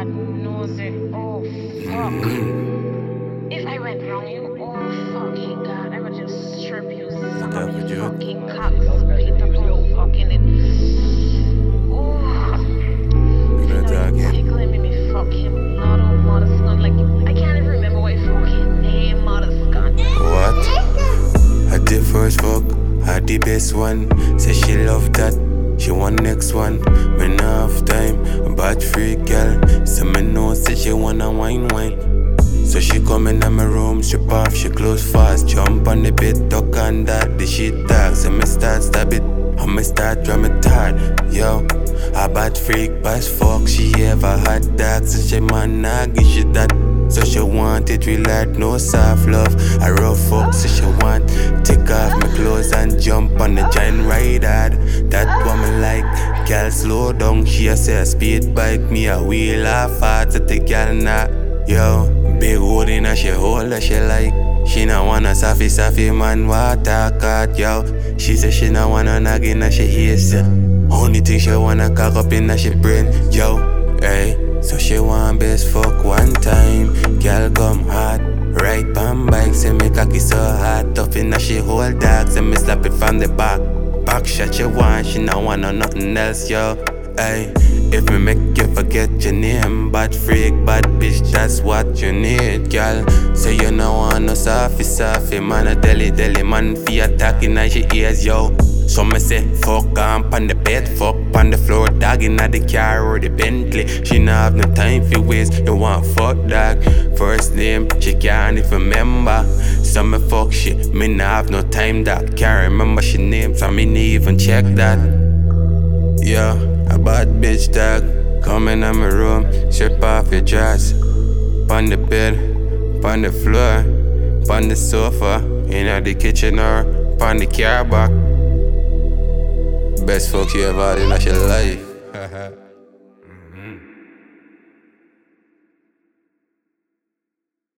God knows it. Oh, fuck. If I went wrong, you, oh, fucking God, I would just strip you, suck Look on out for the Jude. fucking cock, split up all fucking it. Oh, if you Gonna know talk you him. tickling me fuck him, not all mother scun. Like, I can't even remember what his fucking name, mother scun. What? I did first fuck, I the best one. Say she love that, she want next one. Me nah have time, a bad freak girl. So me know say she wanna wine. So she come in my room, strip off, she close fast. Jump on the bed, tuck on that, the shit tag. So me start stab it, I me start drum it hard. Yo, a bad freak, bad fuck. She ever had that, so she man nah give shit that. So she want it real hard, no soft love. I rough fuck, so she want take off my clothes and jump on the giant ride hard. That what me like. Girl slow down, she a say a speed bike. Me a wheel off hard to the girl nah. Yo, big wood in a she hold that she like. She not wanna safi man what talk at yo. She say she not wanna nag in a she ears. Only thing she wanna cock up in a she brain. Yo, hey. So she want best fuck one time. Girl come hard, right pan bike. Say me cocky so hard, tough in a she hold dog. Say me slap it from the back. Back shot she want, she not want nothing else, yo. Ay, if me make you forget your name, bad freak, bad bitch, that's what you need, girl. Say you no want no softy, man, a deli man, fi attacking at your ears, yo. So me say, fuck on the bed, fuck on the floor, dog inna the car or the Bentley. She not have no time for waste, you want fuck dog. First name, she can't even remember. So me fuck shit, me not have no time dog. Can't remember she name, so me need even check that. Yeah, a bad bitch dog, come in my room, strip off your dress. On the bed, on the floor, on the sofa, in the kitchen or on the car back. Best fuck you ever had in your life.